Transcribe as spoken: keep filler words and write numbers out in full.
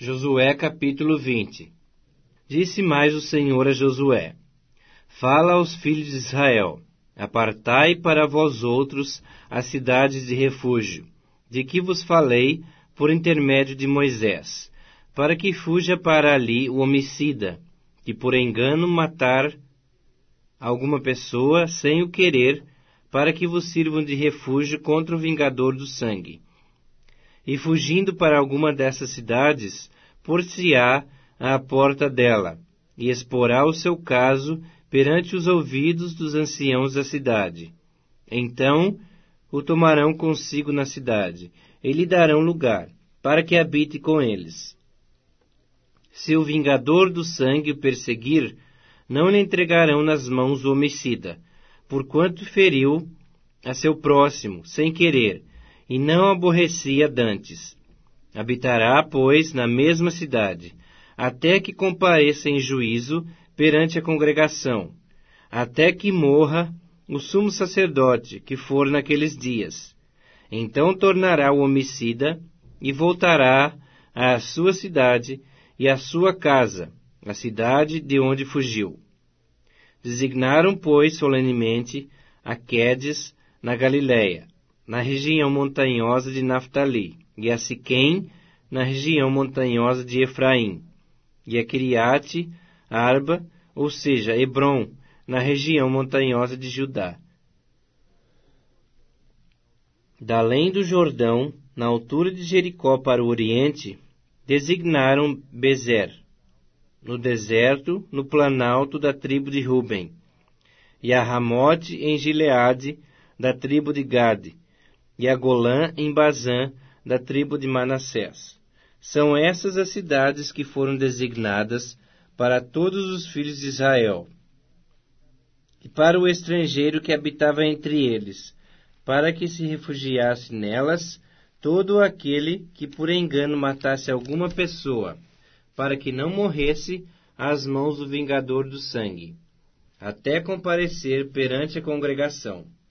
Josué capítulo vinte. Disse mais o Senhor a Josué: Fala aos filhos de Israel: Apartai para vós outros as cidades de refúgio, de que vos falei por intermédio de Moisés, para que fuja para ali o homicida, que por engano matar alguma pessoa sem o querer, para que vos sirvam de refúgio contra o vingador do sangue. E fugindo para alguma dessas cidades, por-se-á à porta dela, e exporá o seu caso perante os ouvidos dos anciãos da cidade. Então o tomarão consigo na cidade, e lhe darão lugar, para que habite com eles. Se o vingador do sangue o perseguir, não lhe entregarão nas mãos o homicida, porquanto feriu a seu próximo, sem querer, e não aborrecia dantes. Habitará, pois, na mesma cidade, até que compareça em juízo perante a congregação, até que morra o sumo sacerdote, que for naqueles dias. Então tornará o homicida, e voltará à sua cidade e à sua casa, a cidade de onde fugiu. Designaram, pois, solenemente a Quedes, na Galiléia, na região montanhosa de Naftali, e a Siquém, na região montanhosa de Efraim, e a Quiriate Arba, ou seja, Hebrom, na região montanhosa de Judá. Da além do Jordão, na altura de Jericó para o oriente, designaram Bezer, no deserto, no planalto da tribo de Ruben, e a Ramote em Gileade, da tribo de Gade, e a Golã em Bazã, da tribo de Manassés. São essas as cidades que foram designadas para todos os filhos de Israel, e para o estrangeiro que habitava entre eles, para que se refugiasse nelas todo aquele que por engano matasse alguma pessoa, para que não morresse às mãos do vingador do sangue, até comparecer perante a congregação.